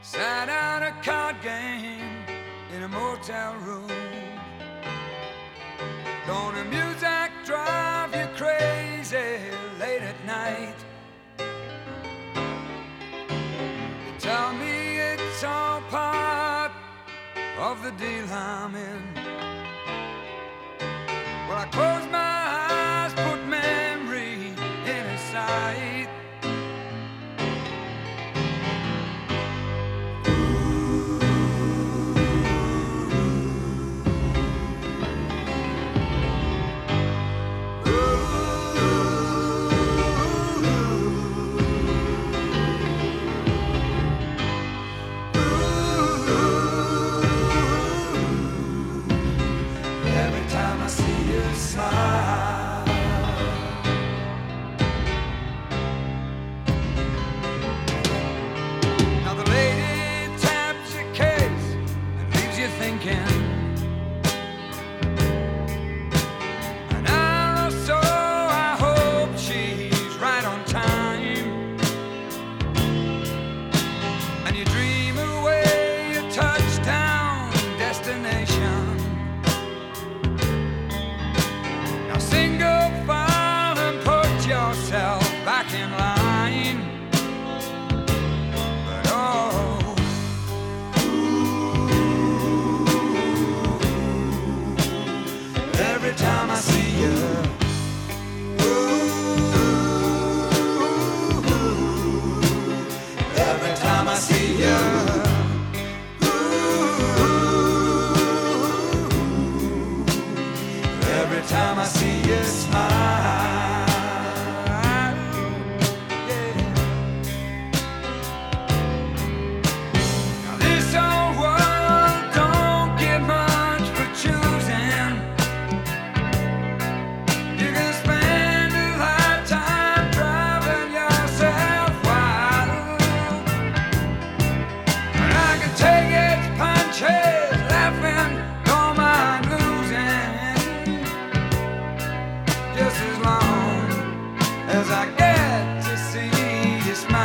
Sat out a card game in a motel room. Don't the music drive you crazy late at night? You tell me it's all part of the deal I'm in. Well, I close my eyes, put memory in his sight. Every time I see you smile, now the lady taps your case and leaves you thinking. An hour or so, I hope she's right on time. And you dream away your touchdown destination. Now single file and put yourself back in line. But oh, every time I see you, every time I see you, every time I see you smile, yeah. Now this old world don't give much for choosing. You can spend a lifetime driving yourself wild, and I can take its punches, laughing, don't mind losing, just as long as I get to see you smile.